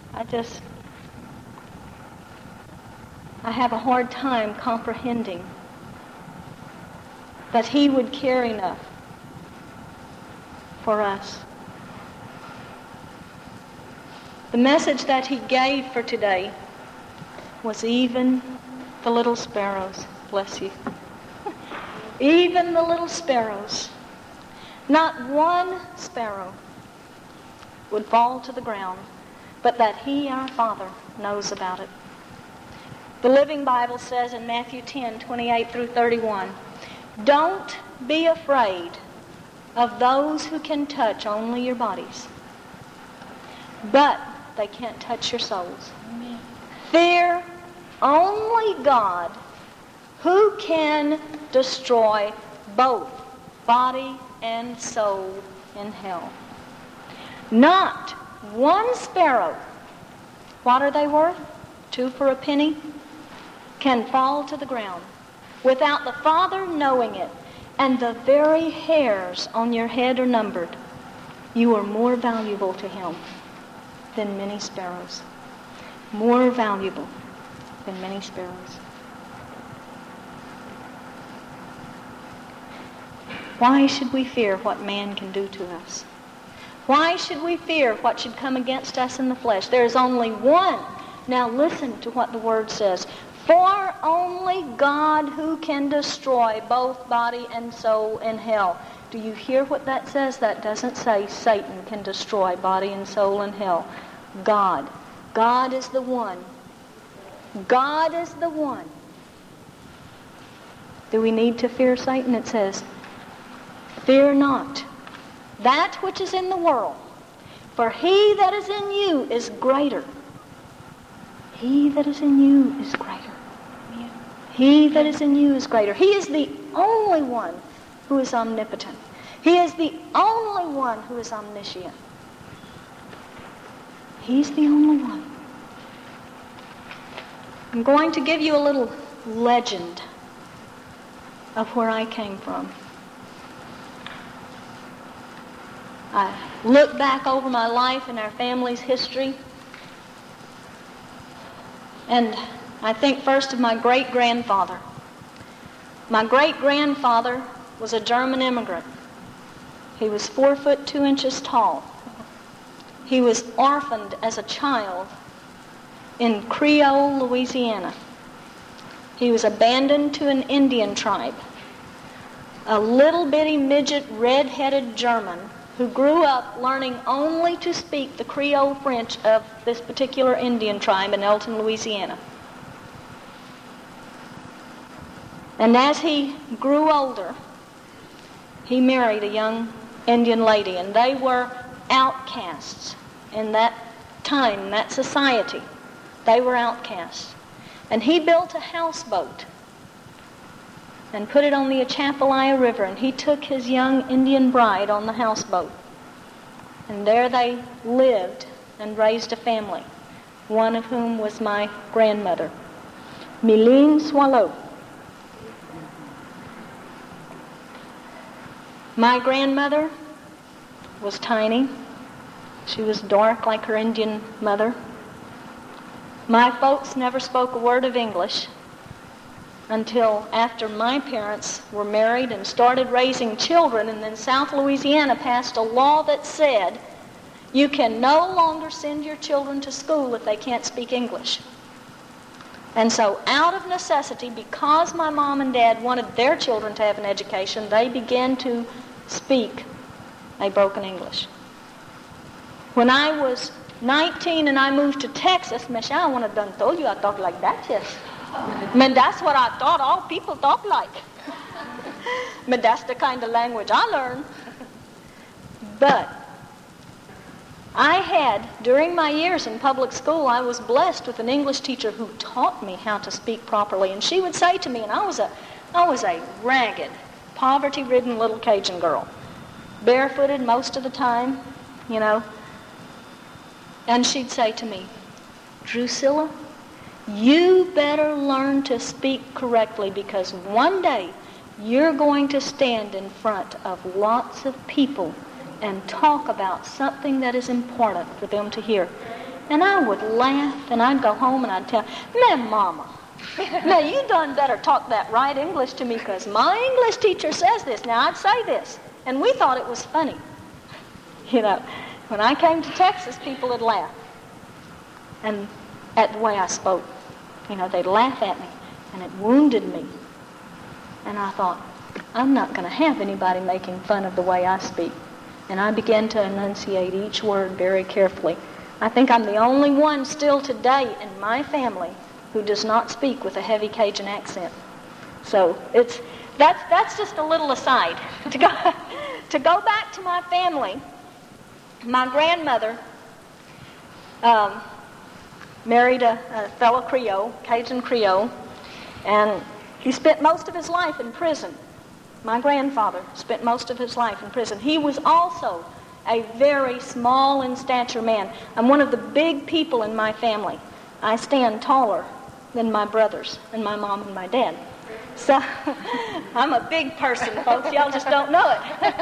I have a hard time comprehending that He would care enough for us. The message that He gave for today was even the little sparrows, bless you. Even the little sparrows. Not one sparrow would fall to the ground, but that He, our Father, knows about it. The Living Bible says in Matthew 10:28 through 31, don't be afraid of those who can touch only your bodies, but they can't touch your souls. Amen. Fear only God, who can destroy both body and soul in hell. Not one sparrow, what are they worth? 2 for a penny, can fall to the ground without the Father knowing it, and the very hairs on your head are numbered. You are more valuable to Him than many sparrows. More valuable than many sparrows. Why should we fear what man can do to us? Why should we fear what should come against us in the flesh? There is only one. Now listen to what the Word says. For only God who can destroy both body and soul in hell. Do you hear what that says? That doesn't say Satan can destroy body and soul in hell. God. God is the one. God is the one. Do we need to fear Satan? It says, fear not that which is in the world, for he that is in you is greater. He that is in you is greater. He that is in you is greater. He is the only one who is omnipotent. He is the only one who is omniscient. He's the only one. I'm going to give you a little legend of where I came from. I look back over my life and our family's history, and I think first of my great-grandfather. My great-grandfather was a German immigrant. He was 4 foot 2 inches tall. He was orphaned as a child in Creole, Louisiana. He was abandoned to an Indian tribe. A little bitty midget red-headed German who grew up learning only to speak the Creole French of this particular Indian tribe in Elton, Louisiana. And as he grew older, he married a young Indian lady, and they were outcasts in that time, in that society. They were outcasts. And he built a houseboat and put it on the Atchafalaya River, and he took his young Indian bride on the houseboat. And there they lived and raised a family, one of whom was my grandmother, Mylene Swallow. My grandmother was tiny. She was dark like her Indian mother. My folks never spoke a word of English until after my parents were married and started raising children, and then South Louisiana passed a law that said you can no longer send your children to school if they can't speak English. And so out of necessity, because my mom and dad wanted their children to have an education, they began to speak a broken English. When I was 19 and I moved to Texas, I wouldn't have done told you I talk like that, yes. That's what I thought all people talk like. That's the kind of language I learned. But I had, during my years in public school, I was blessed with an English teacher who taught me how to speak properly. And she would say to me, and I was a ragged, poverty-ridden little Cajun girl, barefooted most of the time, and she'd say to me, Drusilla, you better learn to speak correctly, because one day you're going to stand in front of lots of people and talk about something that is important for them to hear. And I would laugh, and I'd go home and I'd tell, "Now, Mama, now you done better talk that right English to me because my English teacher says this." Now, I'd say this, and we thought it was funny. You know, when I came to Texas, people would laugh and at the way I spoke. You know, they'd laugh at me, and it wounded me. And I thought, I'm not going to have anybody making fun of the way I speak. And I began to enunciate each word very carefully. I think I'm the only one still today in my family who does not speak with a heavy Cajun accent. So that's just a little aside. To go back to my family, my grandmother married a fellow Creole, Cajun Creole, and he spent most of his life in prison. My grandfather spent most of his life in prison. He was also a very small in stature man. I'm one of the big people in my family. I stand taller than my brothers and my mom and my dad. So I'm a big person, folks. Y'all just don't know it.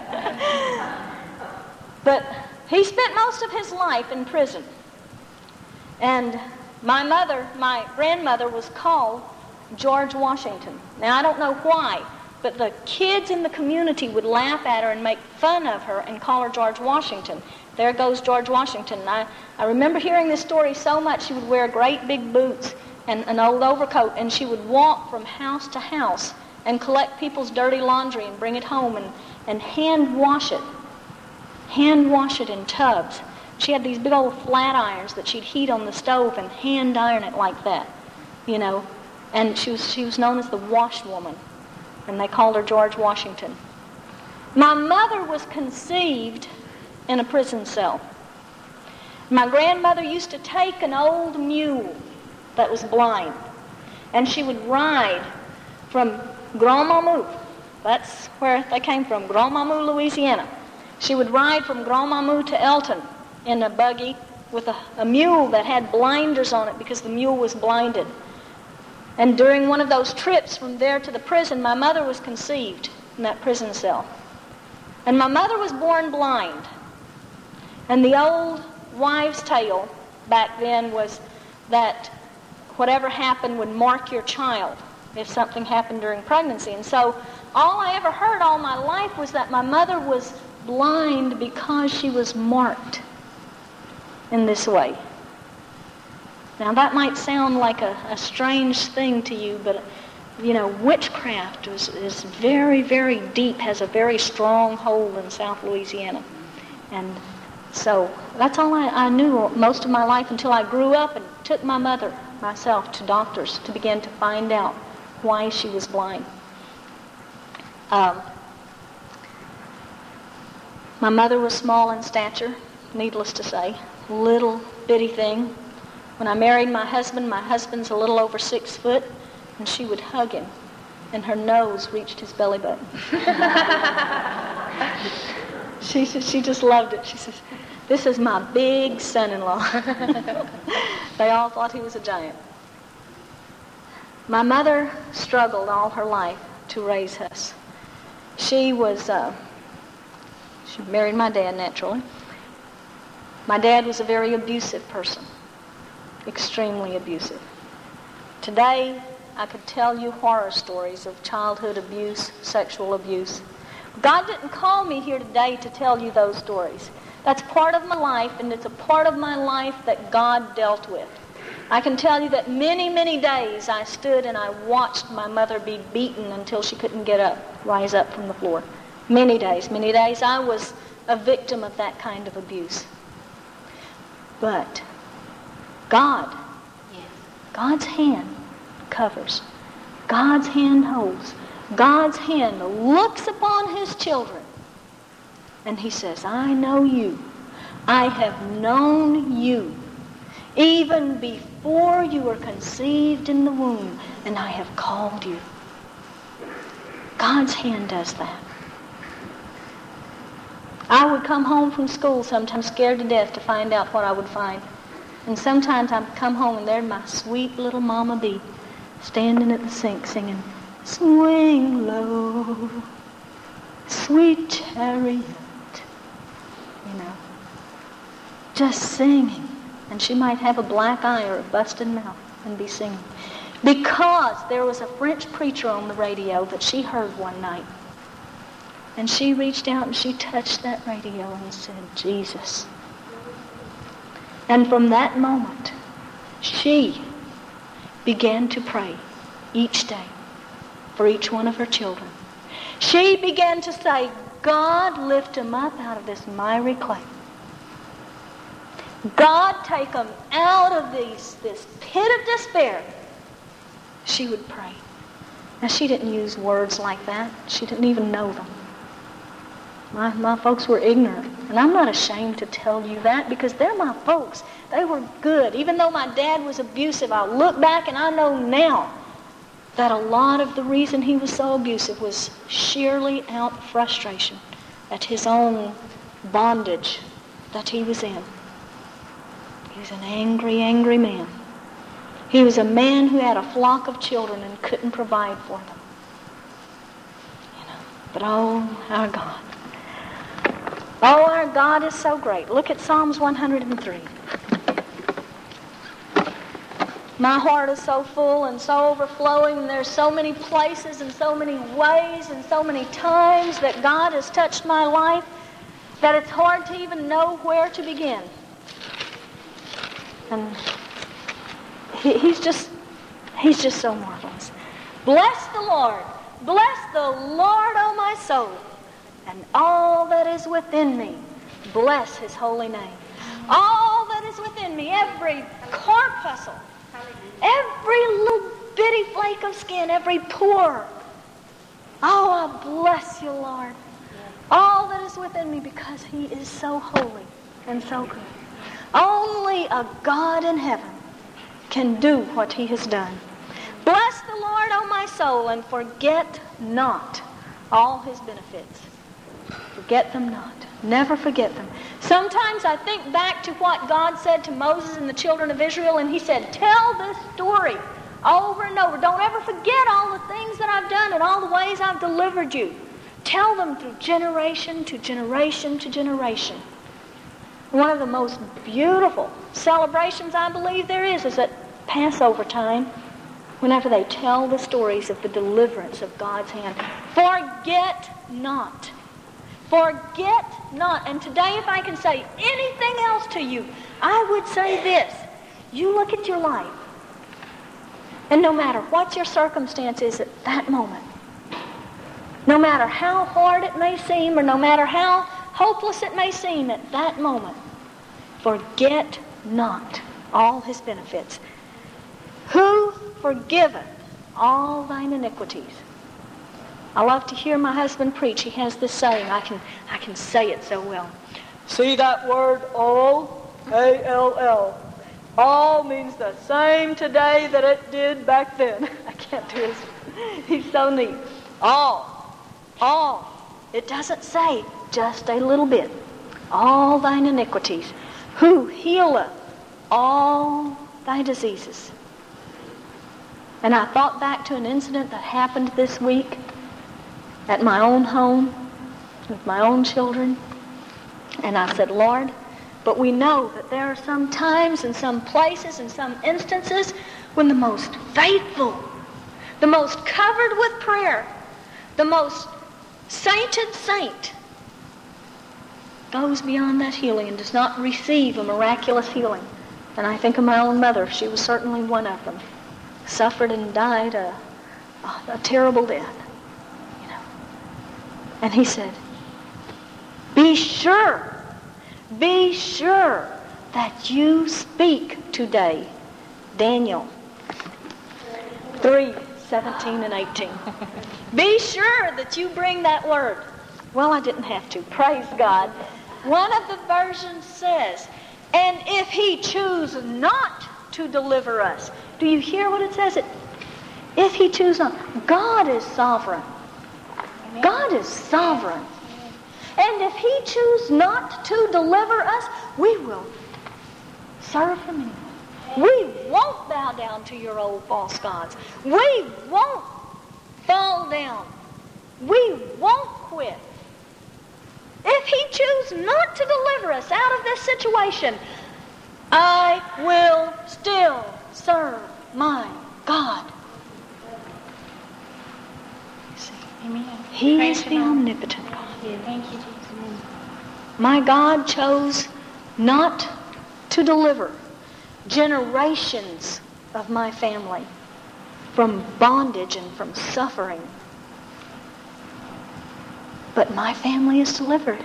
But he spent most of his life in prison. And my grandmother was called George Washington. Now, I don't know why, but the kids in the community would laugh at her and make fun of her and call her George Washington. There goes George Washington. And I remember hearing this story so much. She would wear great big boots and an old overcoat, and she would walk from house to house and collect people's dirty laundry and bring it home and hand wash it. Hand wash it in tubs. She had these big old flat irons that she'd heat on the stove and hand iron it like that, you know. And she was known as the washwoman, and they called her George Washington. My mother was conceived in a prison cell. My grandmother used to take an old mule that was blind, and she would ride from Grand Mamu. That's where they came from, Grand Mamu, Louisiana. She would ride from Grand Mamu to Elton in a buggy with a mule that had blinders on it because the mule was blinded. And during one of those trips from there to the prison, my mother was conceived in that prison cell. And my mother was born blind. And the old wives' tale back then was that whatever happened would mark your child if something happened during pregnancy. And so all I ever heard all my life was that my mother was blind because she was marked in this way. Now that might sound like a strange thing to you, but you know, witchcraft is very, very deep, has a very strong hold in South Louisiana. And so that's all I knew most of my life until I grew up and took my mother, myself, to doctors to begin to find out why she was blind. My mother was small in stature, needless to say, little bitty thing. When I married my husband's a little over 6 foot, and she would hug him, and her nose reached his belly button. She just loved it. She says, "This is my big son-in-law." They all thought he was a giant. My mother struggled all her life to raise us. She married my dad, naturally. My dad was a very abusive person, extremely abusive. Today, I could tell you horror stories of childhood abuse, sexual abuse. God didn't call me here today to tell you those stories. That's part of my life, and it's a part of my life that God dealt with. I can tell you that many, many days I stood and I watched my mother be beaten until she couldn't get up, rise up from the floor. Many days I was a victim of that kind of abuse. But God, God's hand covers. God's hand holds. God's hand looks upon his children. And he says, "I know you. I have known you even before you were conceived in the womb, and I have called you." God's hand does that. I would come home from school sometimes scared to death to find out what I would find. And sometimes I'd come home and there'd my sweet little Mama be standing at the sink singing, "Swing low, sweet chariot," you know, just singing And she might have a black eye or a busted mouth and be singing. Because there was a French preacher on the radio that she heard one night. And she reached out and she touched that radio and said, Jesus. And from that moment, she began to pray each day for each one of her children. She began to say, God, lift them up out of this miry clay. God, take them out of this pit of despair. She would pray. Now, she didn't use words like that. She didn't even know them. My folks were ignorant. And I'm not ashamed to tell you that because they're my folks. They were good. Even though my dad was abusive, I look back and I know now that a lot of the reason he was so abusive was sheerly out frustration at his own bondage that he was in. He was an angry, angry man. He was a man who had a flock of children and couldn't provide for them. But oh, our God. Oh, our God is so great. Look at Psalms 103. My heart is so full and so overflowing, and there's so many places and so many ways and so many times that God has touched my life that it's hard to even know where to begin. And He's just so marvelous. Bless the Lord. Bless the Lord, O my soul, and all that is within me. Bless His holy name. All that is within me, every corpuscle, every little bitty flake of skin, every pore. Oh, I bless you, Lord. All that is within me because He is so holy and so good. Only a God in heaven can do what He has done. Bless the Lord, O my soul, and forget not all His benefits. Forget them not. Never forget them. Sometimes I think back to what God said to Moses and the children of Israel, and He said, tell this story over and over. Don't ever forget all the things that I've done and all the ways I've delivered you. Tell them through generation to generation to generation. One of the most beautiful celebrations I believe there is at Passover time, whenever they tell the stories of the deliverance of God's hand. Forget not. Forget not. And today, if I can say anything else to you, I would say this. You look at your life, and no matter what your circumstance is at that moment, no matter how hard it may seem, or no matter how hopeless it may seem at that moment, forget not all His benefits. Who forgiveth all thine iniquities? I love to hear my husband preach. He has this saying. I can say it so well. See that word all? A-L-L. All means the same today that it did back then. I can't do his. He's so neat. All. It doesn't say just a little bit. All thine iniquities. Who healeth all thy diseases. And I thought back to an incident that happened this week at my own home with my own children. And I said, Lord, but we know that there are some times and some places and some instances when the most faithful, the most covered with prayer, the most sainted saint goes beyond that healing and does not receive a miraculous healing. And I think of my own mother. She was certainly one of them. Suffered and died a terrible death. And He said, be sure that you speak today. Daniel 3:17 and 18. Be sure that you bring that word. Well, I didn't have to. Praise God. One of the versions says, and if He choose not to deliver us. Do you hear what it says? If He choose not. God is sovereign. God is sovereign. And if He choose not to deliver us, we will serve Him anyway. We won't bow down to your old false gods. We won't fall down. We won't quit. If He choose not to deliver us out of this situation, I will still serve my God. See, Amen. He Praise is the the Lord. omnipotent God. Thank you, Jesus. My God chose not to deliver generations of my family from bondage and from suffering. But my family is delivered.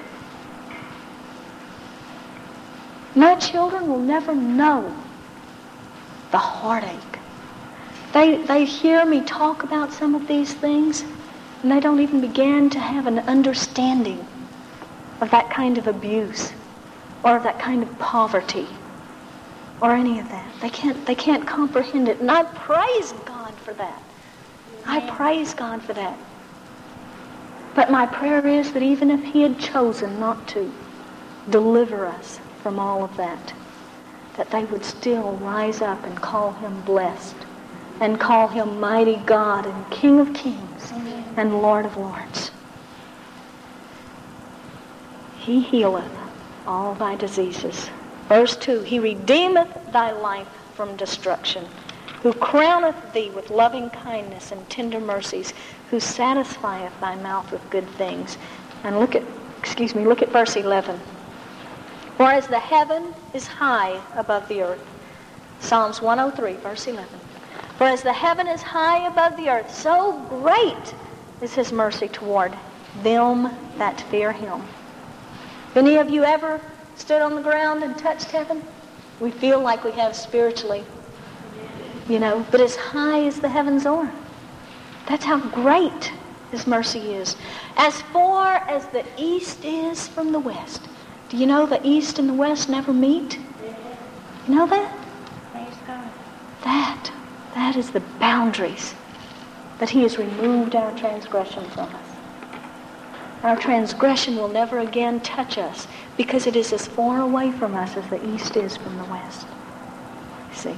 My children will never know the heartache. They hear me talk about some of these things, and they don't even begin to have an understanding of that kind of abuse or of that kind of poverty or any of that. They can't comprehend it. And I praise God for that. I praise God for that. But my prayer is that even if He had chosen not to deliver us from all of that, that they would still rise up and call Him blessed and call Him mighty God and King of kings and Lord of lords. He healeth all thy diseases. Verse 2, He redeemeth thy life from destruction, who crowneth thee with loving kindness and tender mercies, who satisfieth thy mouth with good things. And look at verse 11. For as the heaven is high above the earth, Psalms 103, verse 11. For as the heaven is high above the earth, so great is His mercy toward them that fear Him. Have any of you ever stood on the ground and touched heaven? We feel like we have spiritually, but as high as the heavens are. That's how great His mercy is. As far as the east is from the west. Do you know the east and the west never meet? You know that? Praise God. That is the boundaries that He has removed our transgression from us. Our transgression will never again touch us because it is as far away from us as the east is from the west. See?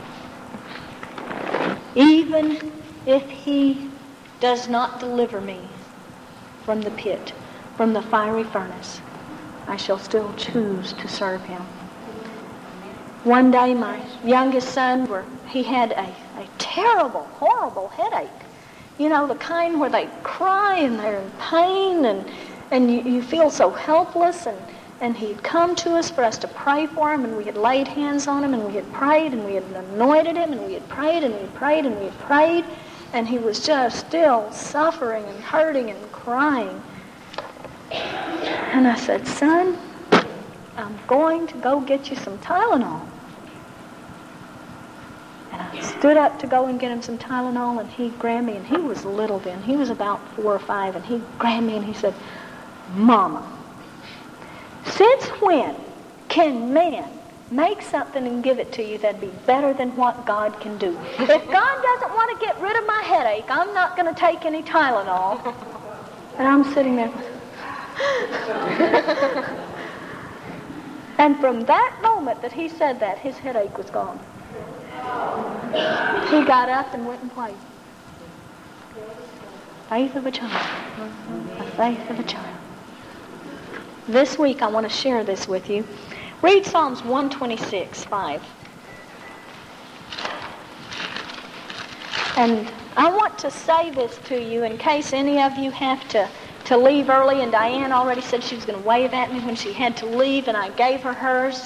Even if He does not deliver me from the pit, from the fiery furnace, I shall still choose to serve Him. One day my youngest son, he had a terrible, horrible headache. The kind where they cry and they're in pain and you feel so helpless. And he had come to us for us to pray for him, and we had laid hands on him, and we had prayed, and we had anointed him, and we had prayed, and we had prayed, and we had prayed. And he was just still suffering and hurting and crying. And I said, son, I'm going to go get you some Tylenol. And I stood up to go and get him some Tylenol, and he grabbed me, and he was little then. He was about 4 or 5, and he grabbed me and he said, Mama, since when can man make something and give it to you that'd be better than what God can do? If God doesn't want to get rid of my headache, I'm not going to take any Tylenol. And I'm sitting there. And from that moment that he said that, his headache was gone. He got up and went and played. Faith of a child. The faith of a child. This week I want to share this with you. Read Psalms 126, 5. And I want to say this to you in case any of you have to leave early. And Diane already said she was going to wave at me when she had to leave, and I gave her hers.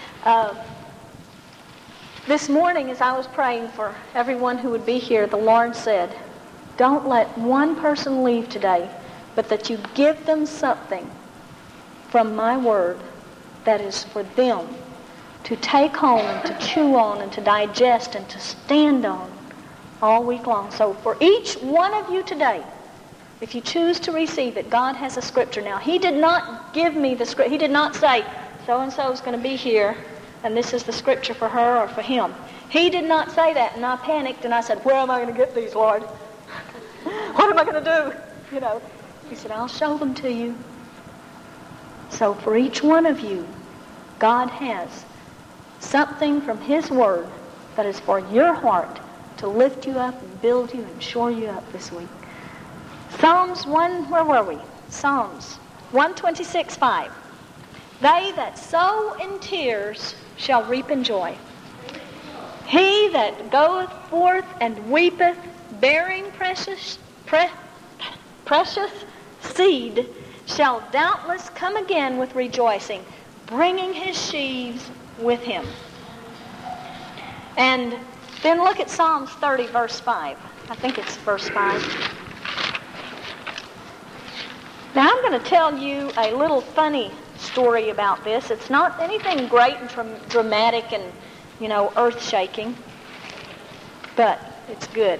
This morning as I was praying for everyone who would be here, the Lord said, don't let one person leave today, but that you give them something from my word that is for them to take home and to chew on and to digest and to stand on all week long. So for each one of you today, if you choose to receive it, God has a scripture. Now, He did not give me the scripture. He did not say, so-and-so is going to be here, and this is the scripture for her or for him. He did not say that, and I panicked, and I said, where am I going to get these, Lord? What am I going to do? He said, I'll show them to you. So for each one of you, God has something from His word that is for your heart to lift you up and build you and shore you up this week. Psalms 126, 5. They that sow in tears shall reap in joy. He that goeth forth and weepeth, bearing precious seed, shall doubtless come again with rejoicing, bringing his sheaves with him. And then look at Psalms 30, verse 5. I think it's verse 5. Now I'm going to tell you a little funny story about this. It's not anything great and dramatic and, earth-shaking, but it's good.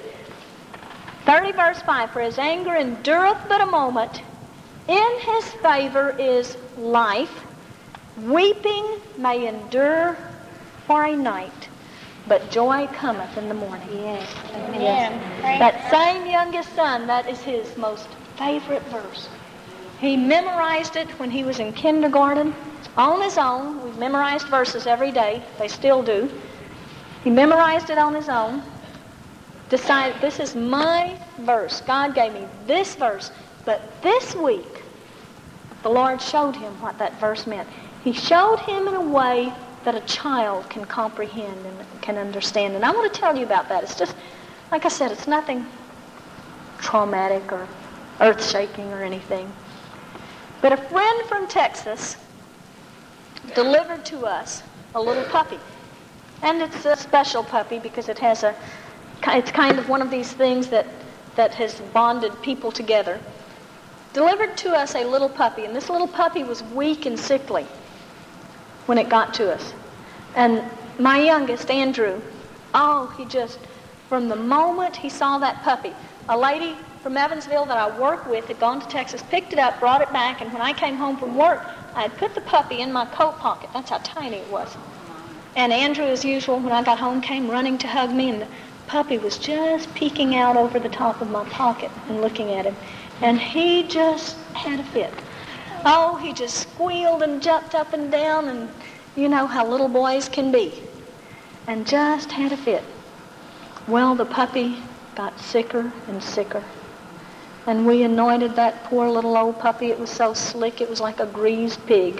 30 verse 5, for his anger endureth but a moment. In his favor is life. Weeping may endure for a night, but joy cometh in the morning. Yes. Amen. Yes. That same youngest son, that is his most favorite verse. He memorized it when he was in kindergarten on his own. We memorized verses every day. They still do. He memorized it on his own. Decided, this is my verse. God gave me this verse. But this week, the Lord showed him what that verse meant. He showed him in a way that a child can comprehend and can understand. And I want to tell you about that. It's just, like I said, it's nothing traumatic or earth-shaking or anything. But a friend from Texas delivered to us a little puppy. And it's a special puppy because it's kind of one of these things that has bonded people together. Delivered to us a little puppy, and this little puppy was weak and sickly when it got to us. And my youngest, Andrew, he just, from the moment he saw that puppy, a lady from Evansville that I work with had gone to Texas, picked it up, brought it back, and when I came home from work, I had put the puppy in my coat pocket. That's how tiny it was. And Andrew, as usual, when I got home, came running to hug me, and the puppy was just peeking out over the top of my pocket and looking at him. And he just had a fit. Oh, he just squealed and jumped up and down, and you know how little boys can be. And just had a fit. Well, the puppy got sicker and sicker. And we anointed that poor little old puppy. It was so slick, it was like a greased pig.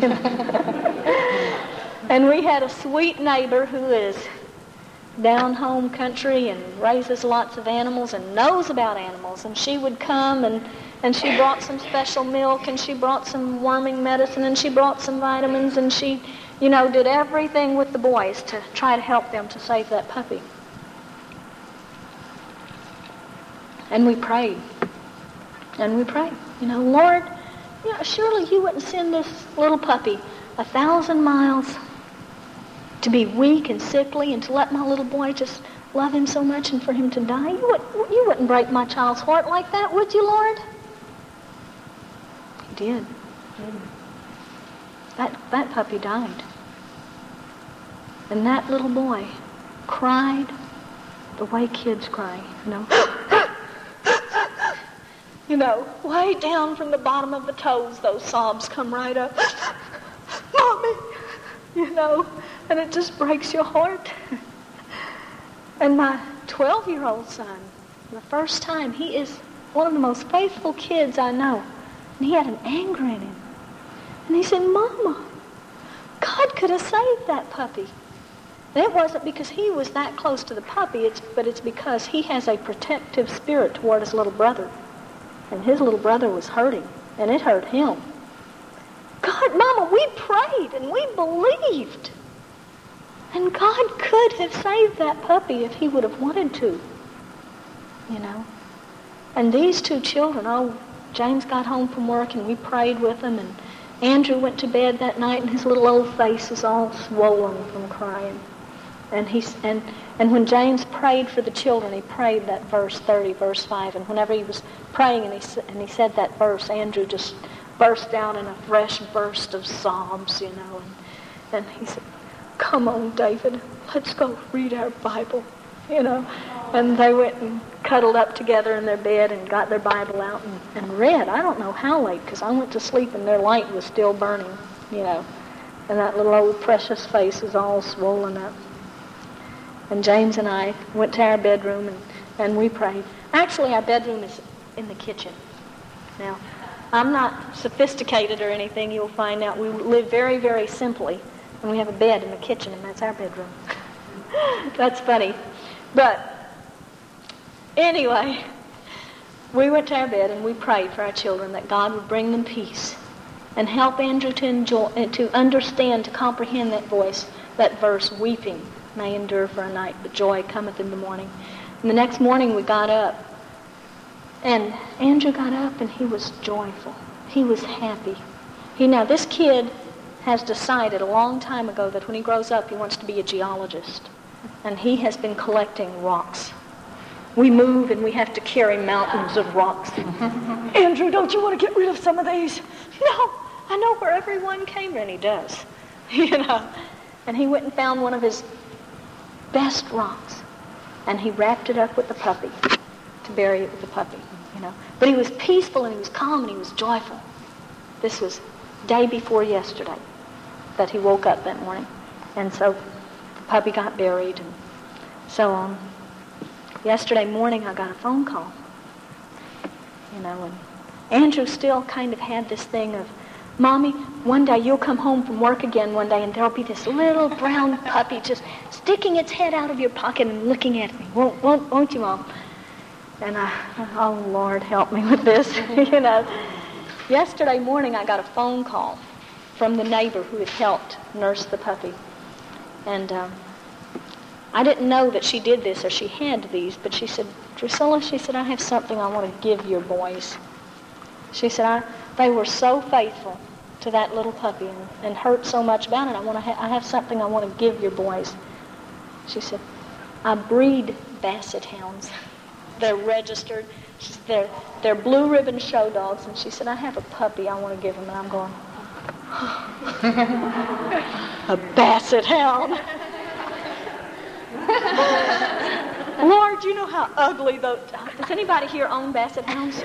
And we had a sweet neighbor who is down home country and raises lots of animals and knows about animals. And she would come and she brought some special milk and she brought some worming medicine and she brought some vitamins and she, did everything with the boys to try to help them to save that puppy. And we prayed. And we prayed. Lord, surely you wouldn't send this little puppy 1,000 miles to be weak and sickly and to let my little boy just love him so much and for him to die. You wouldn't break my child's heart like that, would you, Lord? He did. That puppy died. And that little boy cried the way kids cry, way down from the bottom of the toes, those sobs come right up. Mommy, and it just breaks your heart. And my 12-year-old son, the first time, he is one of the most faithful kids I know. And he had an anger in him. And he said, Mama, God could have saved that puppy. And it wasn't because he was that close to the puppy, but it's because he has a protective spirit toward his little brother. And his little brother was hurting, and it hurt him. God, Mama, we prayed and we believed. And God could have saved that puppy if he would have wanted to, And these two children, James got home from work and we prayed with him, and Andrew went to bed that night and his little old face was all swollen from crying. And when James prayed for the children, he prayed that verse 30, verse 5, and whenever he was praying and he said that verse, Andrew just burst out in a fresh burst of sobs, and he said, come on, David, let's go read our Bible, And they went and cuddled up together in their bed and got their Bible out and read. I don't know how late, because I went to sleep and their light was still burning, And that little old precious face was all swollen up. And James and I went to our bedroom and we prayed. Actually, our bedroom is in the kitchen. Now, I'm not sophisticated or anything. You'll find out we live very, very simply. And we have a bed in the kitchen, and that's our bedroom. That's funny. But anyway, we went to our bed and we prayed for our children that God would bring them peace and help Andrew to understand, to comprehend that verse, weeping may endure for a night, but joy cometh in the morning. And the next morning we got up, and Andrew got up and he was joyful. He was happy. Now this kid has decided a long time ago that when he grows up he wants to be a geologist. And he has been collecting rocks. We move and we have to carry mountains of rocks. Andrew, don't you want to get rid of some of these? No, I know where everyone came from. And he does. And he went and found one of his best rocks. And he wrapped it up with the puppy to bury it with the puppy. But he was peaceful and he was calm and he was joyful. This was day before yesterday that he woke up that morning. And so the puppy got buried and so on. Yesterday morning I got a phone call. And Andrew still kind of had this thing of, Mommy, one day you'll come home from work again one day and there'll be this little brown puppy just sticking its head out of your pocket and looking at me. Won't you, Mom? And oh Lord, help me with this. Yesterday morning I got a phone call from the neighbor who had helped nurse the puppy. And I didn't know that she did this or she had these, but she said, Drusilla, she said, I have something I want to give your boys. She said, they were so faithful to that little puppy and hurt so much about it. I have something I want to give your boys. She said, I breed basset hounds. They're registered. She said, they're blue ribbon show dogs. And she said, I have a puppy I want to give him. And I'm going, a basset hound. Lord, you know how ugly those... Does anybody here own basset hounds?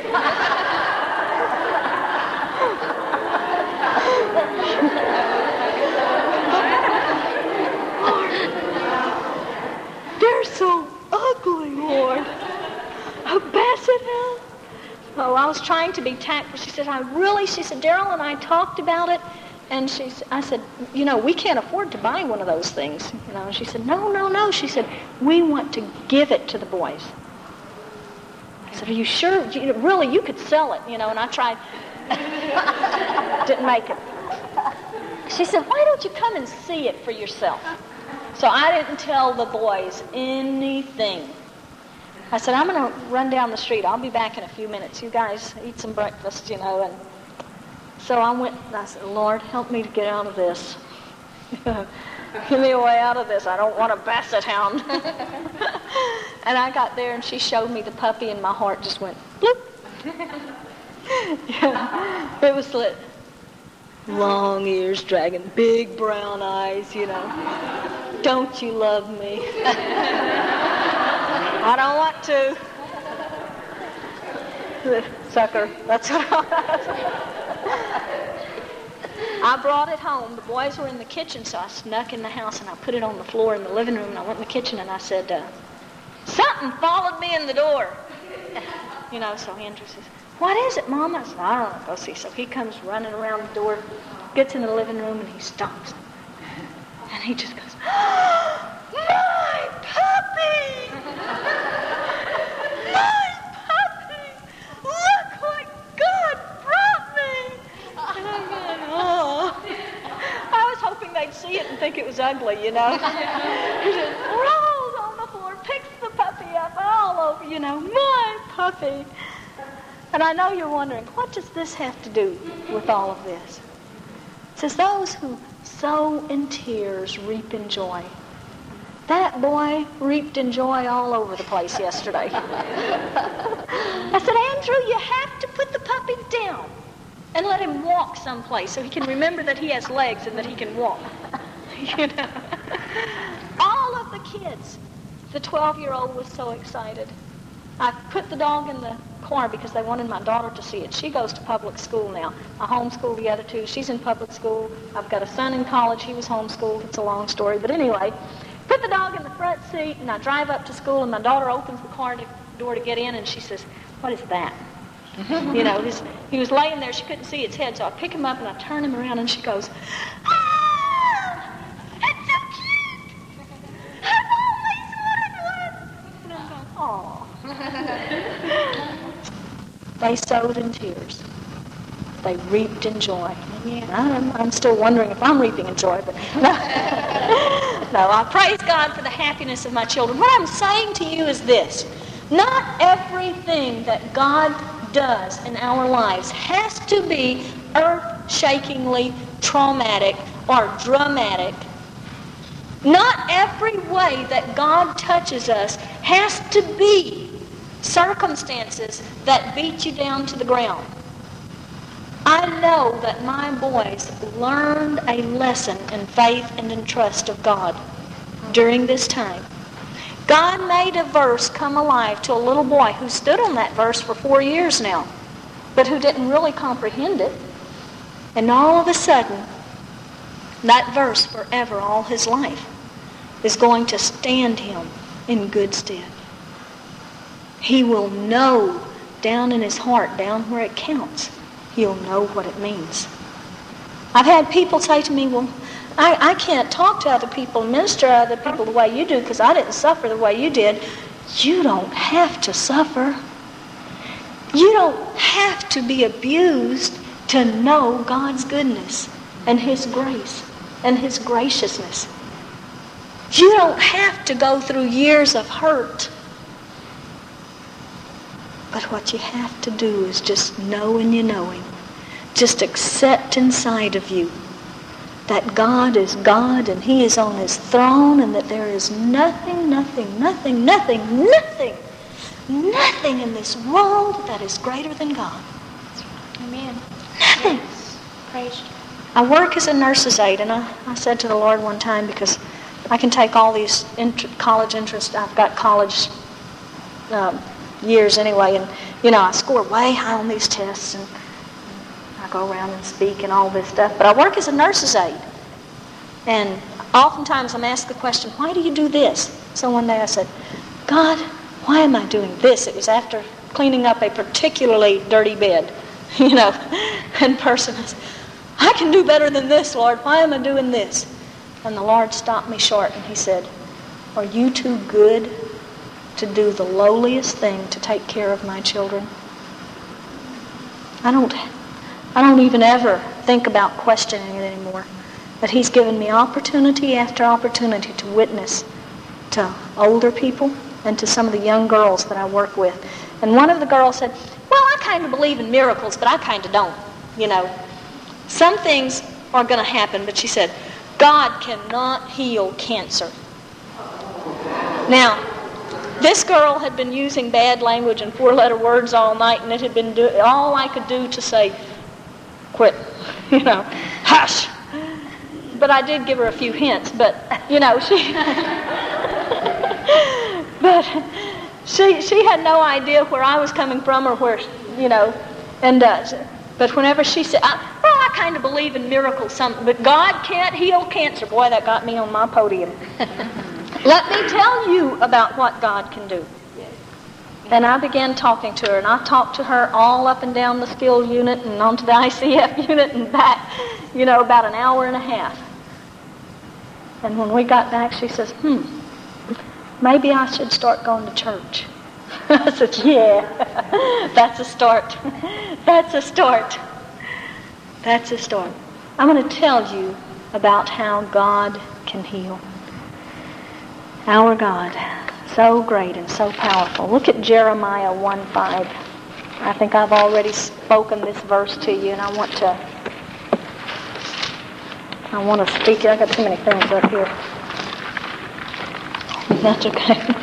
Lord, they're so ugly, Lord. A basset hound? Oh, I was trying to be tactful. She said, she said, Daryl and I talked about it. And I said, we can't afford to buy one of those things. And she said, no. She said, we want to give it to the boys. I said, are you sure? Really, you could sell it, And I tried. Didn't make it. She said, why don't you come and see it for yourself? So I didn't tell the boys anything. I said, I'm going to run down the street. I'll be back in a few minutes. You guys eat some breakfast, and so I went and I said, Lord, help me to get out of this. Give me a way out of this. I don't want a basset hound. And I got there and she showed me the puppy and my heart just went bloop. It was lit. Long ears dragging, big brown eyes, Don't you love me? I don't want to. Sucker. That's what I brought it home. The boys were in the kitchen, so I snuck in the house and I put it on the floor in the living room. And I went in the kitchen and I said, something followed me in the door. So Andrew says, what is it, Mom? I said, I don't know. Go see. So he comes running around the door, gets in the living room, and he stops. And he just goes, my puppy! My puppy! Look what God brought me! And I'm going, oh. I was hoping they'd see it and think it was ugly, He just rolls on the floor, picks the puppy up all over, my puppy. And I know you're wondering, what does this have to do with all of this? It says, those who sow in tears reap in joy. That boy reaped in joy all over the place yesterday. I said, Andrew, you have to put the puppy down and let him walk someplace so he can remember that he has legs and that he can walk. All of the kids, the 12-year-old was so excited. I put the dog in the car because they wanted my daughter to see it. She goes to public school now. I homeschool the other two. She's in public school. I've got a son in college. He was homeschooled. It's a long story. But anyway, put the dog in the front seat, and I drive up to school, and my daughter opens the car door to get in, and she says, what is that? He was laying there. She couldn't see its head, so I pick him up, and I turn him around, and she goes, ah! they sowed in tears, they reaped in joy. I'm still wondering if I'm reaping in joy, but no. No, I praise God for the happiness of my children. What I'm saying to you is this. Not everything that God does in our lives has to be earth-shakingly traumatic or dramatic. Not every way that God touches us has to be circumstances that beat you down to the ground. I know that my boys learned a lesson in faith and in trust of God during this time. God made a verse come alive to a little boy who stood on that verse for 4 years now, but who didn't really comprehend it. And all of a sudden, that verse forever, all his life, is going to stand him in good stead. He will know down in his heart, down where it counts, he'll know what it means. I've had people say to me, well, I can't talk to other people, minister to other people the way you do because I didn't suffer the way you did. You don't have to suffer. You don't have to be abused to know God's goodness and His grace and His graciousness. You don't have to go through years of hurt. But what you have to do is just know in your knowing, just accept inside of you that God is God and He is on His throne and that there is nothing in this world that is greater than God. Amen. Nothing. Yes. Praise you. I work as a nurse's aide, and I said to the Lord one time, because I can take all these college interests, I've got college years anyway, and I score way high on these tests, and I go around and speak and all this stuff. But I work as a nurse's aide, and oftentimes I'm asked the question, why do you do this? So one day I said, God, why am I doing this? It was after cleaning up a particularly dirty bed, and person says, I can do better than this, Lord. Why am I doing this? And the Lord stopped me short and He said, are you too good to do the lowliest thing to take care of my children? I don't even ever think about questioning it anymore. But He's given me opportunity after opportunity to witness to older people and to some of the young girls that I work with. And one of the girls said, well, I kind of believe in miracles, but I kind of don't. Some things are going to happen, but she said, God cannot heal cancer. Now, this girl had been using bad language and 4-letter words all night, and it had been all I could do to say, quit, hush. But I did give her a few hints, but, she had no idea where I was coming from or where, but whenever she said, I kind of believe in miracles, but God can't heal cancer. Boy, that got me on my podium. Let me tell you about what God can do. And I began talking to her, and I talked to her all up and down the skilled unit and onto the ICF unit and back, about an hour and a half. And when we got back, she says, maybe I should start going to church. I said, yeah, that's a start. That's a start. That's a start. I'm going to tell you about how God can heal. Our God, so great and so powerful. Look at Jeremiah 1:5. I think I've already spoken this verse to you, and I want to speak it. I've got too many things up here. That's okay.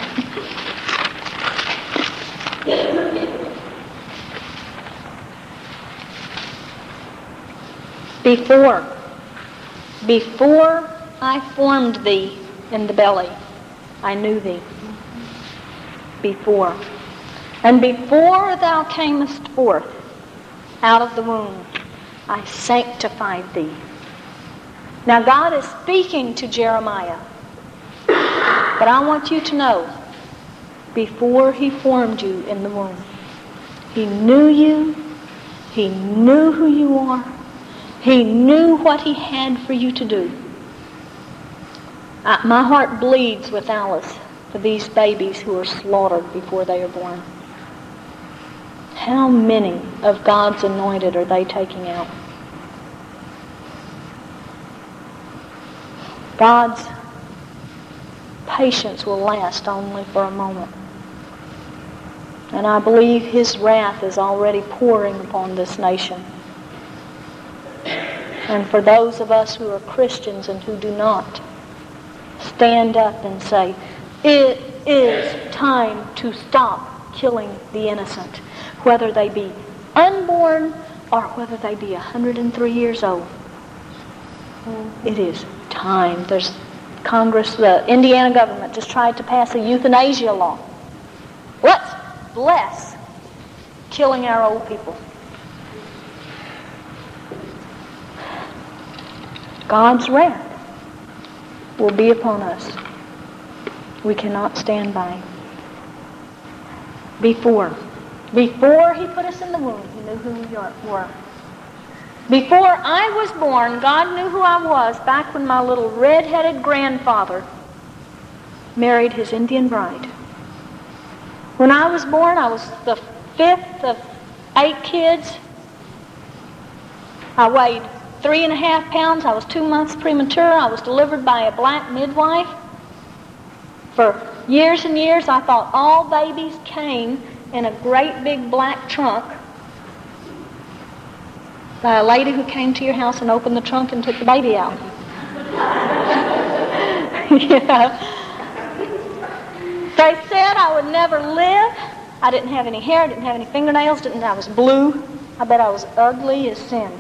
Before I formed thee in the belly, I knew thee. Before. And before thou camest forth out of the womb, I sanctified thee. Now God is speaking to Jeremiah. But I want you to know, before He formed you in the womb, He knew you. He knew who you are. He knew what He had for you to do. My heart bleeds with Alice for these babies who are slaughtered before they are born. how many of God's anointed are they taking out? God's patience will last only for a moment. And I believe His wrath is already pouring upon this nation. And for those of us who are Christians and who do not, stand up and say, it is time to stop killing the innocent, whether they be unborn or whether they be 103 years old. It is time. There's Congress, the Indiana government just tried to pass a euthanasia law. Let's bless killing our old people. God's wrath will be upon us. We cannot stand by. Before He put us in the womb, He knew who we were. Before I was born, God knew who I was back when my little red-headed grandfather married his Indian bride. When I was born, I was the 5th of 8 kids. I weighed 3.5 pounds. I was 2 months premature. I was delivered by a black midwife. For years and years, I thought all babies came in a great big black trunk by a lady who came to your house and opened the trunk and took the baby out. They said I would never live. I didn't have any hair, I didn't have any fingernails, I was blue. I bet I was ugly as sin.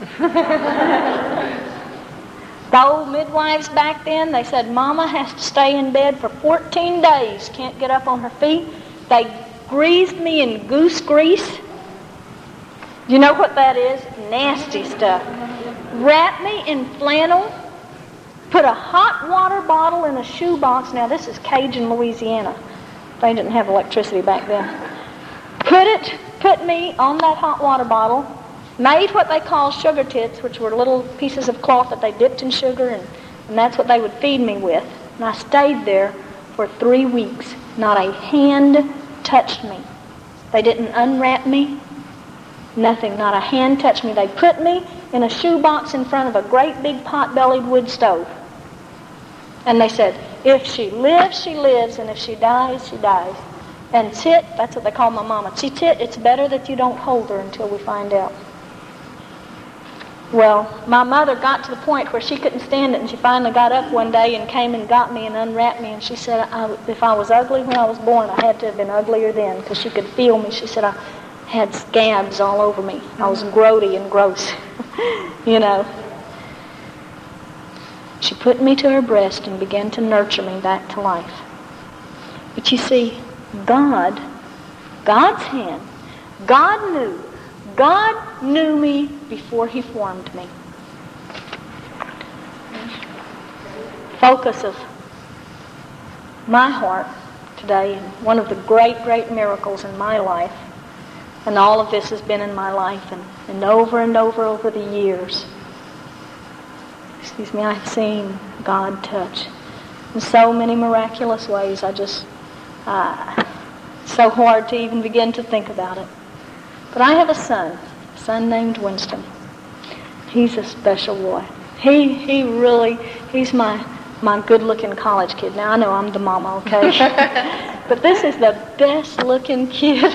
The old midwives back then, they said Mama has to stay in bed for 14 days, can't get up on her feet. They greased me in goose grease. You know what that is? Nasty stuff. Wrapped me in flannel, put a hot water bottle in a shoebox. Now this is Cajun, Louisiana. They didn't have electricity back then. Put me on that hot water bottle, made what they call sugar tits, which were little pieces of cloth that they dipped in sugar, and that's what they would feed me with. And I stayed there for 3 weeks. Not a hand touched me. They didn't unwrap me. Nothing. Not a hand touched me. They put me in a shoebox in front of a great big pot-bellied wood stove. And they said, if she lives, she lives, and if she dies, she dies. And Tit, that's what they call my mama. See, Tit, it's better that you don't hold her until we find out. Well, my mother got to the point where she couldn't stand it, and she finally got up one day and came and got me and unwrapped me, and she said if I was ugly when I was born, I had to have been uglier then, because she could feel me. She said I had scabs all over me. I was grody and gross, you know. She put me to her breast and began to nurture me back to life. But you see, God's hand, God knew me before He formed me. Focus of my heart today, and one of the great, great miracles in my life, and all of this has been in my life, and over the years, I've seen God touch in so many miraculous ways. It's so hard to even begin to think about it. But I have a son named Winston. He's a special boy. He's my good-looking college kid. Now, I know I'm the mama, okay? But this is the best-looking kid.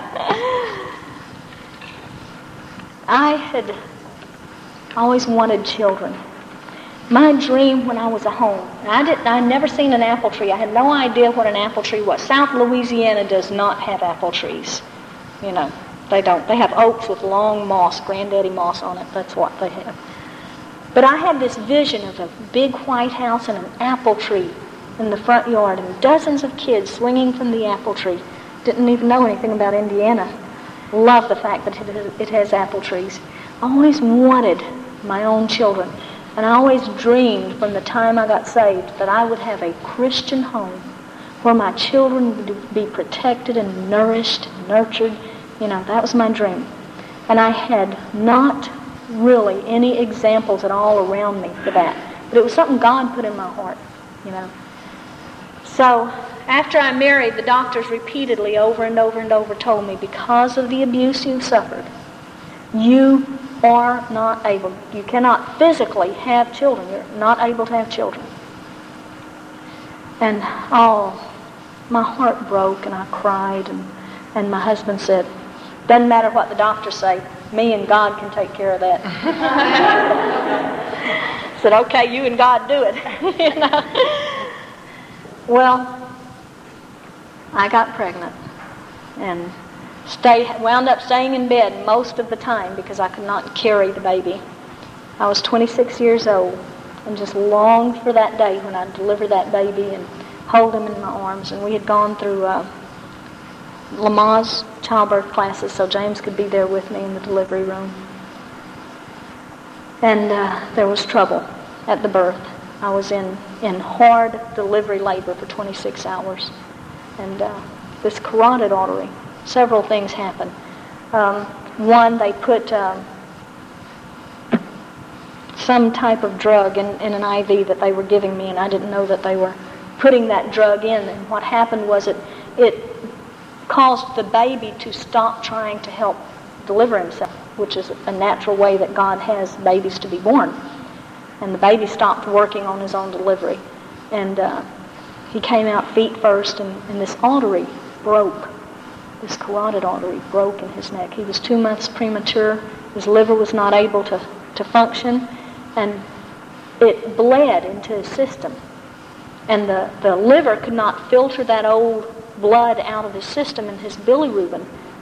I had always wanted children. My dream when I was at home, I'd never seen an apple tree. I had no idea what an apple tree was. South Louisiana does not have apple trees. You know, they don't. They have oaks with long moss, granddaddy moss on it. That's what they have. But I had this vision of a big white house and an apple tree in the front yard and dozens of kids swinging from the apple tree. Didn't even know anything about Indiana. Love the fact that it has apple trees. I always wanted my own children. And I always dreamed from the time I got saved that I would have a Christian home where my children would be protected and nourished and nurtured. You know, that was my dream. And I had not really any examples at all around me for that. But it was something God put in my heart, you know. So after I married, the doctors repeatedly over and over and over told me, because of the abuse you've suffered, you are not able, you cannot physically have children. You're not able to have children. And my heart broke and I cried, and my husband said, doesn't matter what the doctors say, me and God can take care of that. I said, okay, you and God do it. You know? Well, I got pregnant and wound up staying in bed most of the time because I could not carry the baby. I was 26 years old and just longed for that day when I'd deliver that baby and hold him in my arms. And we had gone through Lamaze childbirth classes so James could be there with me in the delivery room. And there was trouble at the birth. I was in hard delivery labor for 26 hours. And this carotid artery, several things happened. One, they put some type of drug in an IV that they were giving me, and I didn't know that they were putting that drug in. And what happened was it caused the baby to stop trying to help deliver himself, which is a natural way that God has babies to be born. And the baby stopped working on his own delivery. And he came out feet first, and this artery broke. This carotid artery broke in his neck. He was 2 months premature. His liver was not able to function, and it bled into his system. And the liver could not filter that old blood out of his system, and his bilirubin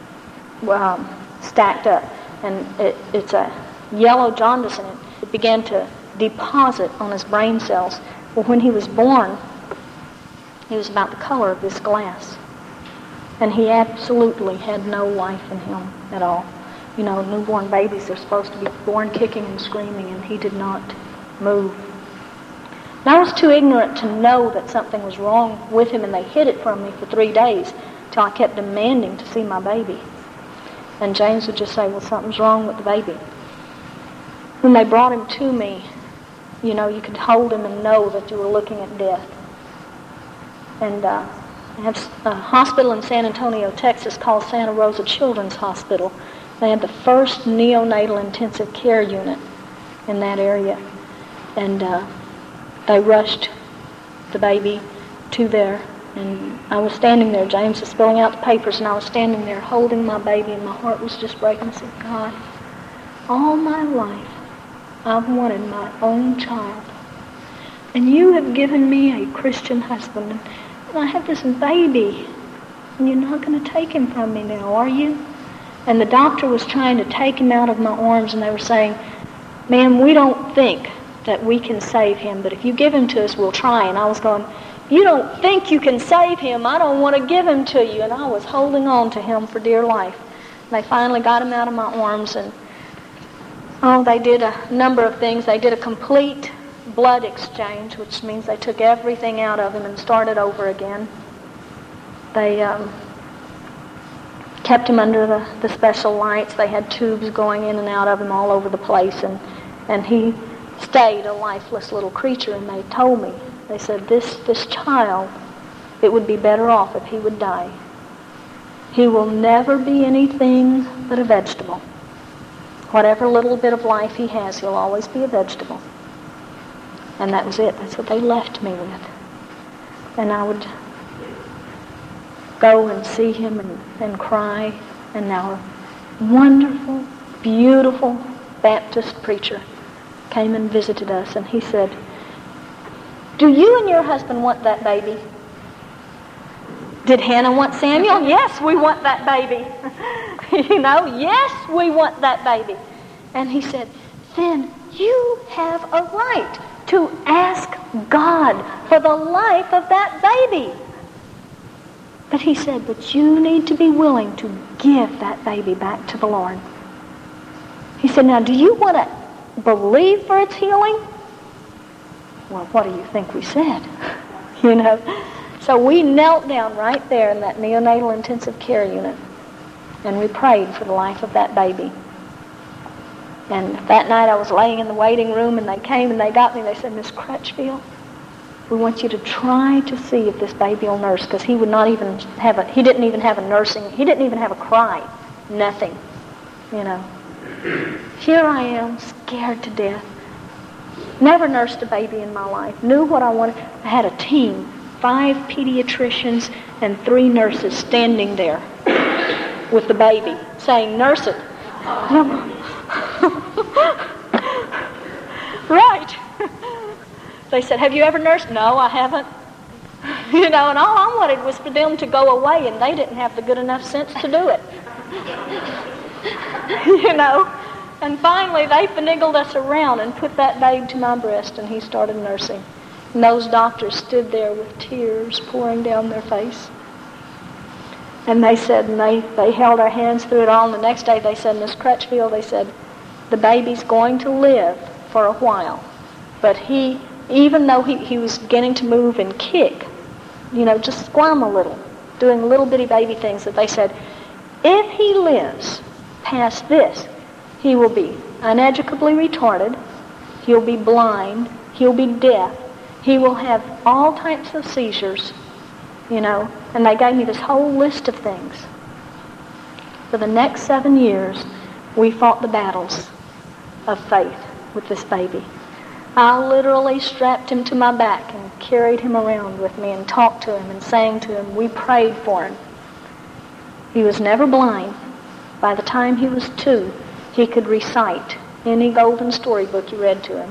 stacked up. And it's a yellow jaundice, and it began to deposit on his brain cells. Well, when he was born, he was about the color of this glass. And he absolutely had no life in him at all. You know, newborn babies are supposed to be born kicking and screaming, and he did not move. And I was too ignorant to know that something was wrong with him, and they hid it from me for 3 days till I kept demanding to see my baby. And James would just say, well, something's wrong with the baby. When they brought him to me, you know, you could hold him and know that you were looking at death. And I have a hospital in San Antonio, Texas, called Santa Rosa Children's Hospital. They had the first neonatal intensive care unit in that area. And they rushed the baby to there. And I was standing there. James was spilling out the papers, and I was standing there holding my baby, and my heart was just breaking. I said, God, all my life I've wanted my own child. And you have given me a Christian husband. And I have this baby. And you're not going to take him from me now, are you? And the doctor was trying to take him out of my arms, and they were saying, ma'am, we don't think that we can save him, but if you give him to us, we'll try. And I was going, you don't think you can save him? I don't want to give him to you. And I was holding on to him for dear life. And they finally got him out of my arms, and they did a number of things. They did a complete blood exchange, which means they took everything out of him and started over again. They kept him under the special lights. They had tubes going in and out of him all over the place, and he stayed a lifeless little creature. And they told me, they said, this child, it would be better off if he would die. He will never be anything but a vegetable. Whatever little bit of life he has, he'll always be a vegetable. And that was it. That's what they left me with. And I would go and see him and cry. And now a wonderful, beautiful Baptist preacher came and visited us, and he said, do you and your husband want that baby? Did Hannah want Samuel? Yes, we want that baby. You know, yes, we want that baby. And he said, then you have a right to ask God for the life of that baby. But he said, but you need to be willing to give that baby back to the Lord. He said, now, do you want to believe for its healing? Well, what do you think we said? You know? So we knelt down right there in that neonatal intensive care unit, and we prayed for the life of that baby. And that night I was laying in the waiting room, and they came and they got me. They said, Miss Crutchfield, We want you to try to see if this baby will nurse, because he didn't even have a cry. Nothing. Here I am, scared to death. Never nursed a baby in my life. Knew what I wanted. I had a team, 5 pediatricians and 3 nurses standing there with the baby, saying, "Nurse it." Right. They said, "Have you ever nursed?" "No, I haven't." And all I wanted was for them to go away, and they didn't have the good enough sense to do it. And finally they finagled us around and put that babe to my breast, and he started nursing. And those doctors stood there with tears pouring down their face. And they said, and they held our hands through it all, and the next day they said, "Miss Crutchfield," they said, "the baby's going to live for a while. But even though he was beginning to move and kick, just squirm a little, doing little bitty baby things," that they said, "if he lives past this, he will be uneducably retarded, he'll be blind, he'll be deaf, he will have all types of seizures," and they gave me this whole list of things. For the next 7 years, we fought the battles of faith with this baby. I literally strapped him to my back and carried him around with me and talked to him and sang to him. We prayed for him. He was never blind. By the time he was 2, he could recite any golden storybook you read to him.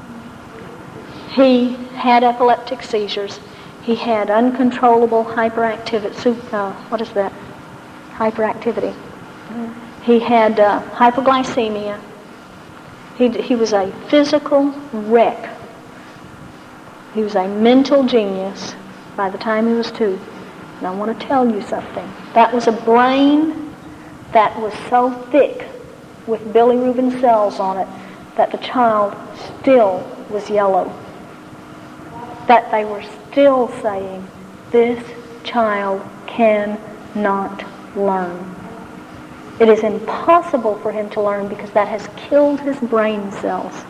He had epileptic seizures. He had uncontrollable hyperactivity. Hyperactivity. He had hypoglycemia. He was a physical wreck. He was a mental genius by the time he was 2. And I want to tell you something. That was a brain that was so thick with bilirubin cells on it that the child still was yellow. That they were still saying, "This child cannot learn. It is impossible for him to learn because that has killed his brain cells."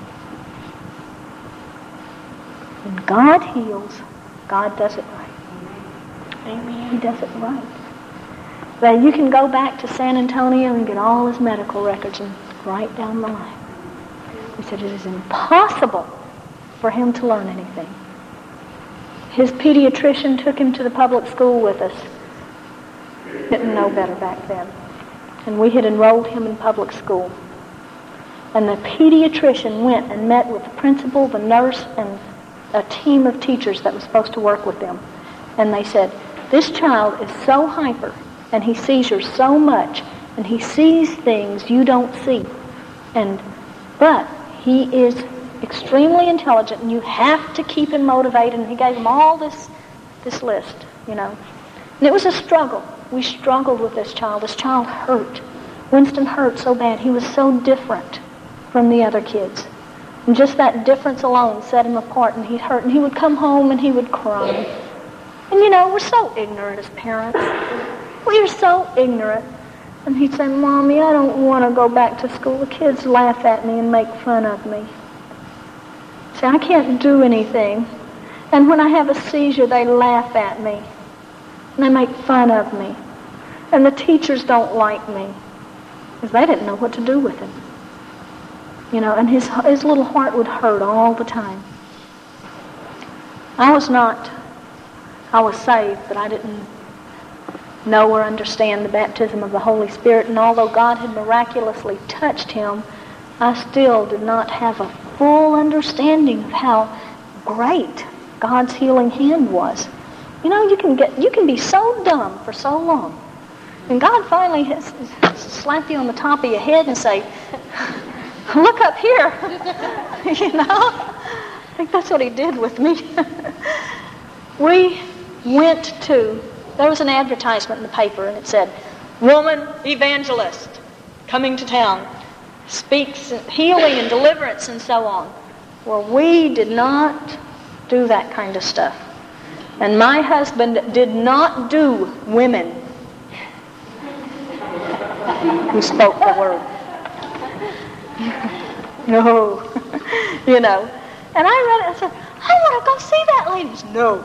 When God heals, God does it right. Amen. He does it right. That you can go back to San Antonio and get all his medical records and right down the line. He said it is impossible for him to learn anything. His pediatrician took him to the public school with us. Didn't know better back then. And we had enrolled him in public school. And the pediatrician went and met with the principal, the nurse, and a team of teachers that was supposed to work with them. And they said, "This child is so hyper, and he seizures so much, and he sees things you don't see. But he is extremely intelligent, and you have to keep him motivated." And he gave them all this list, And it was a struggle. We struggled with this child. This child hurt. Winston hurt so bad. He was so different from the other kids. And just that difference alone set him apart, and he'd hurt. And he would come home and he would cry. And we're so ignorant as parents. We are so ignorant. And he'd say, "Mommy, I don't want to go back to school. The kids laugh at me and make fun of me. See, I can't do anything. And when I have a seizure, they laugh at me. And they make fun of me. And the teachers don't like me." Because they didn't know what to do with him. And his little heart would hurt all the time. I was saved, but I didn't know or understand the baptism of the Holy Spirit. And although God had miraculously touched him, I still did not have a full understanding of how great God's healing hand was. You can be so dumb for so long. And God finally slap you on the top of your head and say, "Look up here." I think that's what he did with me. There was an advertisement in the paper, and it said, "Woman evangelist coming to town, speaks healing and deliverance," and so on. Well, we did not do that kind of stuff. And my husband did not do women who spoke the word. No. And I read it and said, "I want to go see that lady. No.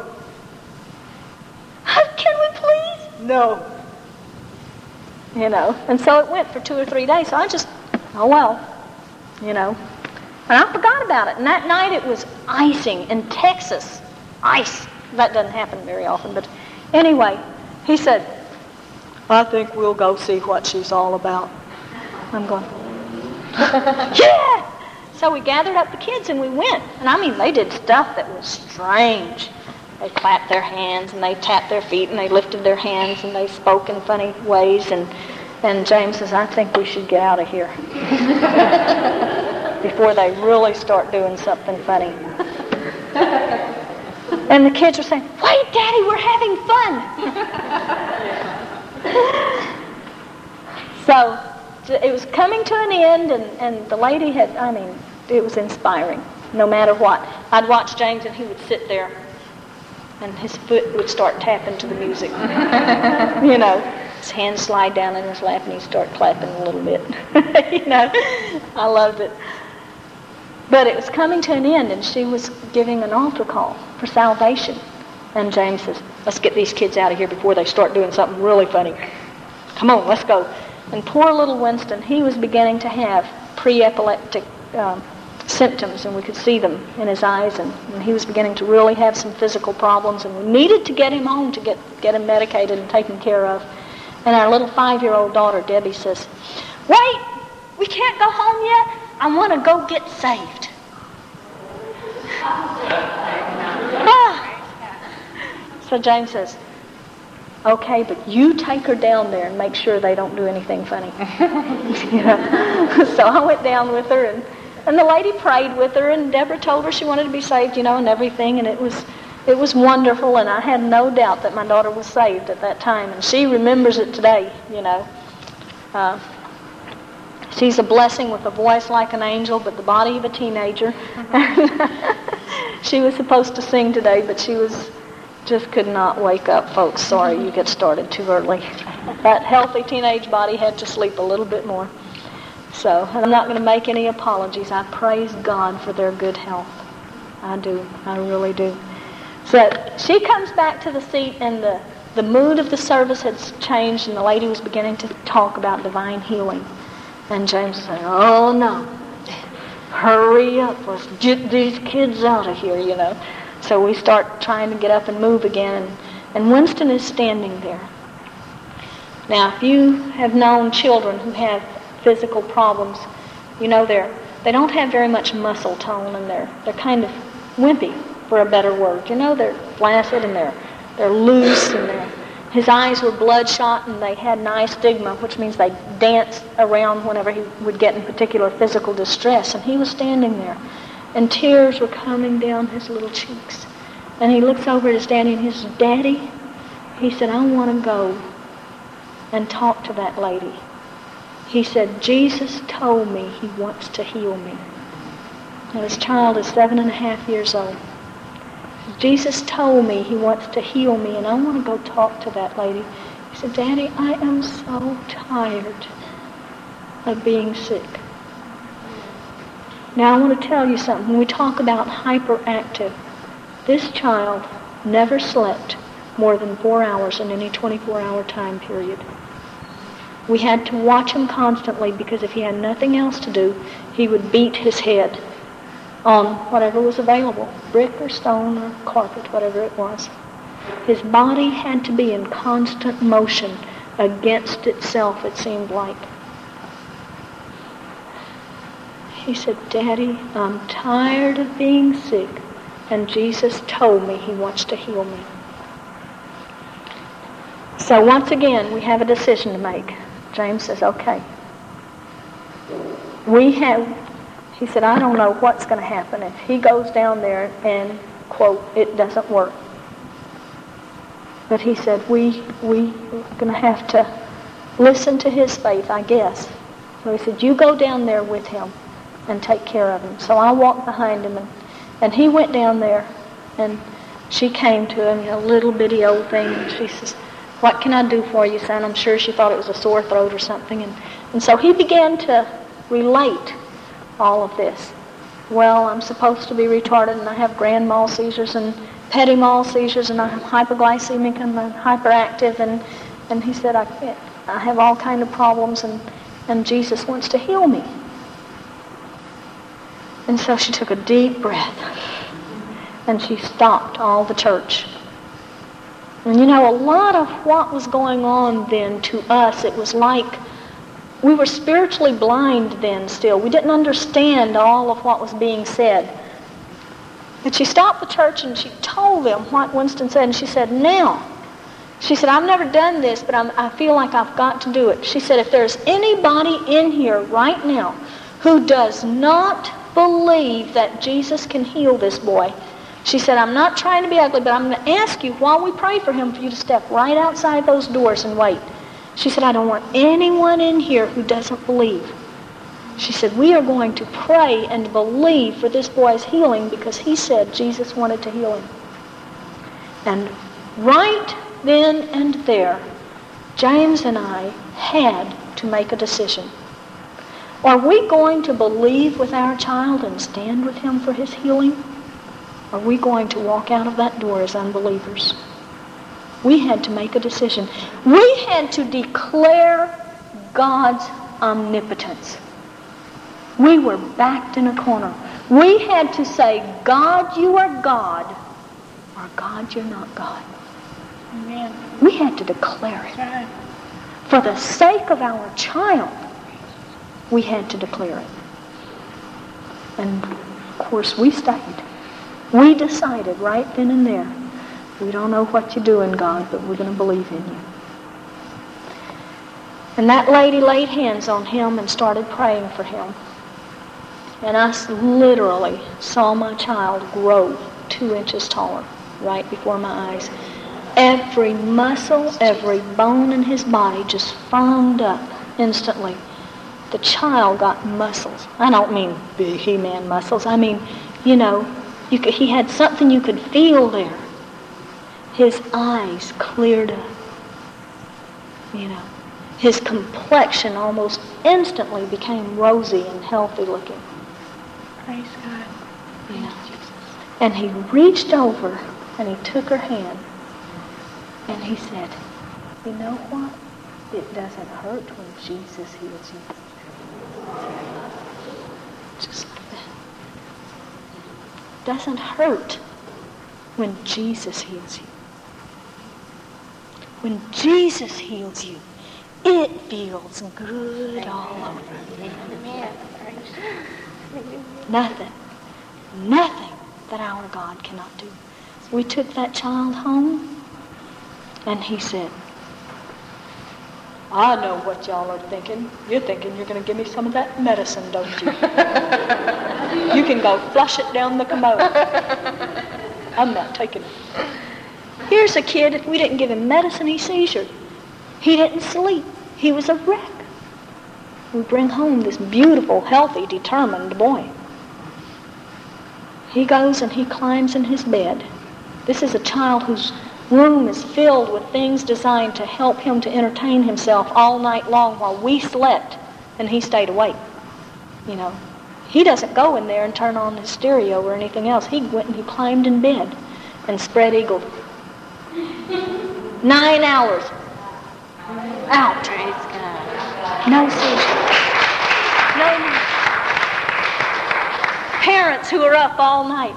Can we please? No. You know, and so it went for 2 or 3 days. So I just, oh well, you know. And I forgot about it. And that night it was icing in Texas. Ice. That doesn't happen very often. But anyway, he said, I think we'll go see what she's all about. I'm going, yeah! So we gathered up the kids and we went. And I mean, they did stuff that was strange. They clapped their hands and they tapped their feet and they lifted their hands and they spoke in funny ways. And James says, I think we should get out of here before they really start doing something funny. And the kids were saying, wait, Daddy, we're having fun. So it was coming to an end, and the lady had, I mean, it was inspiring, no matter what. I'd watch James, and he would sit there, and his foot would start tapping to the music. You know, his hands slide down in his lap, and he'd start clapping a little bit. You know, I loved it. But it was coming to an end, and she was giving an altar call for salvation. And James says, let's get these kids out of here before they start doing something really funny. Come on, let's go. And poor little Winston, he was beginning to have pre-epileptic symptoms, and we could see them in his eyes, and he was beginning to really have some physical problems, and we needed to get him home to get him medicated and taken care of. And our little 5-year-old daughter, Debbie, says, wait, we can't go home yet. I want to go get saved. So James says, okay, but you take her down there and make sure they don't do anything funny. You know? So I went down with her, and the lady prayed with her, and Deborah told her she wanted to be saved, you know, and everything, and it was wonderful, and I had no doubt that my daughter was saved at that time, and she remembers it today, you know. She's a blessing with a voice like an angel, but the body of a teenager. She was supposed to sing today, but she just could not wake up, folks. Sorry, you get started too early. That healthy teenage body had to sleep a little bit more. So, I'm not going to make any apologies. I praise God for their good health. I do. I really do. So, she comes back to the seat, and the mood of the service had changed, and the lady was beginning to talk about divine healing. And James said, oh, no. Hurry up. Let's get these kids out of here, you know. So we start trying to get up and move again, and Winston is standing there. Now, if you have known children who have physical problems, you know they don't have very much muscle tone, and they're kind of wimpy, for a better word. You know, they're flaccid and they're loose, and his eyes were bloodshot, and they had nystagma, which means they danced around whenever he would get in particular physical distress. And he was standing there, and tears were coming down his little cheeks. And he looks over at his daddy, and he says, Daddy, he said, I want to go and talk to that lady. He said, Jesus told me he wants to heal me. Now, this child is 7.5 years old. Jesus told me he wants to heal me, and I want to go talk to that lady. He said, Daddy, I am so tired of being sick. Now, I want to tell you something. When we talk about hyperactive, this child never slept more than 4 hours in any 24-hour time period. We had to watch him constantly, because if he had nothing else to do, he would beat his head on whatever was available, brick or stone or carpet, whatever it was. His body had to be in constant motion against itself, it seemed like. He said, Daddy, I'm tired of being sick, and Jesus told me he wants to heal me. So once again, we have a decision to make. James says, okay. He said, I don't know what's going to happen if he goes down there and, quote, it doesn't work. But he said, we're going to have to listen to his faith, I guess. So he said, you go down there with him and take care of him. So I walked behind him, and he went down there, and she came to him, a little bitty old thing, and she says, what can I do for you, son? I'm sure she thought it was a sore throat or something. And so he began to relate all of this. well, I'm supposed to be retarded, and I have grand mal seizures and petit mal seizures, and I'm hypoglycemic and I'm hyperactive, and he said, I have all kind of problems, and Jesus wants to heal me. And so she took a deep breath, and she stopped all the church. And you know, a lot of what was going on then to us, it was like we were spiritually blind then still. We didn't understand all of what was being said. But she stopped the church and she told them what Winston said, and she said, now, she said, I've never done this, but I feel like I've got to do it. She said, if there's anybody in here right now who does not believe that Jesus can heal this boy, she said, I'm not trying to be ugly, but I'm going to ask you while we pray for him for you to step right outside those doors and wait. She said, I don't want anyone in here who doesn't believe. She said, we are going to pray and believe for this boy's healing because he said Jesus wanted to heal him. And right then and there, James and I had to make a decision. Are we going to believe with our child and stand with him for his healing? Are we going to walk out of that door as unbelievers? We had to make a decision. We had to declare God's omnipotence. We were backed in a corner. We had to say, God, you are God, or God, you're not God. Amen. We had to declare it. Right. For the sake of our child, we had to declare it. And, of course, we stayed. We decided right then and there, we don't know what you're doing, God, but we're going to believe in you. And that lady laid hands on him and started praying for him. And I literally saw my child grow 2 inches taller right before my eyes. Every muscle, every bone in his body just firmed up instantly. The child got muscles. I don't mean big He-Man muscles. I mean, you know, he had something you could feel there. His eyes cleared up. You know, his complexion almost instantly became rosy and healthy looking. Praise God. You know. And he reached over and he took her hand and he said, you know what? It doesn't hurt when Jesus heals you. Just like that. It doesn't hurt when Jesus heals you. When Jesus heals you, it feels good all over. Nothing that our God cannot do. We took that child home, and he said, I know what y'all are thinking. You're thinking you're going to give me some of that medicine, don't you? You can go flush it down the commode. I'm not taking it. Here's a kid, if we didn't give him medicine, he seizured. He didn't sleep. He was a wreck. We bring home this beautiful, healthy, determined boy. He goes and he climbs in his bed. This is a child whose room is filled with things designed to help him to entertain himself all night long while we slept and he stayed awake. You know, he doesn't go in there and turn on his stereo or anything else. He went and he climbed in bed and spread eagled. 9 hours. Out. Praise God. No seizure. No need. Parents who are up all night.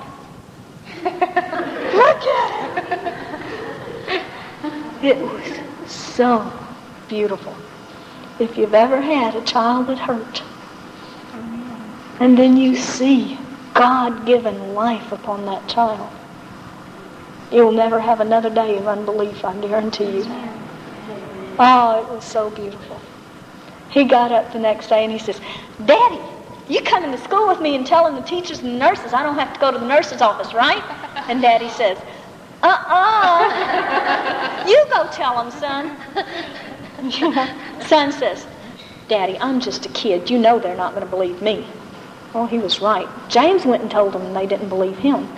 Look at it. It was so beautiful. If you've ever had a child that hurt, and then you see God-given life upon that child, you'll never have another day of unbelief, I guarantee you. Oh, it was so beautiful. He got up the next day and he says, Daddy, you coming to school with me and telling the teachers and the nurses I don't have to go to the nurse's office, right? And Daddy says, you go tell them, son. You know, son says, Daddy, I'm just a kid. You know they're not going to believe me. Well, he was right. James went and told them and they didn't believe him.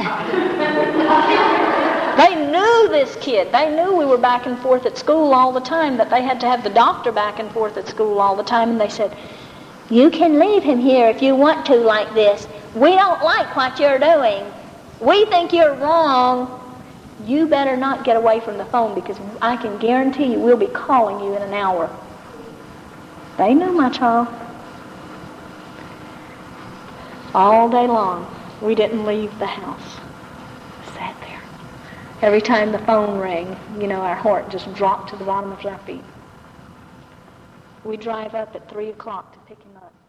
They knew this kid. They knew we were back and forth at school all the time, that they had to have the doctor back and forth at school all the time. And they said, you can leave him here if you want to like this, we don't like what you're doing. We think you're wrong. You better not get away from the phone, because I can guarantee you we'll be calling you in an hour. They knew my child. All day long, we didn't leave the house. Sat there. Every time the phone rang, our heart just dropped to the bottom of our feet. We drive up at 3 o'clock to pick him up.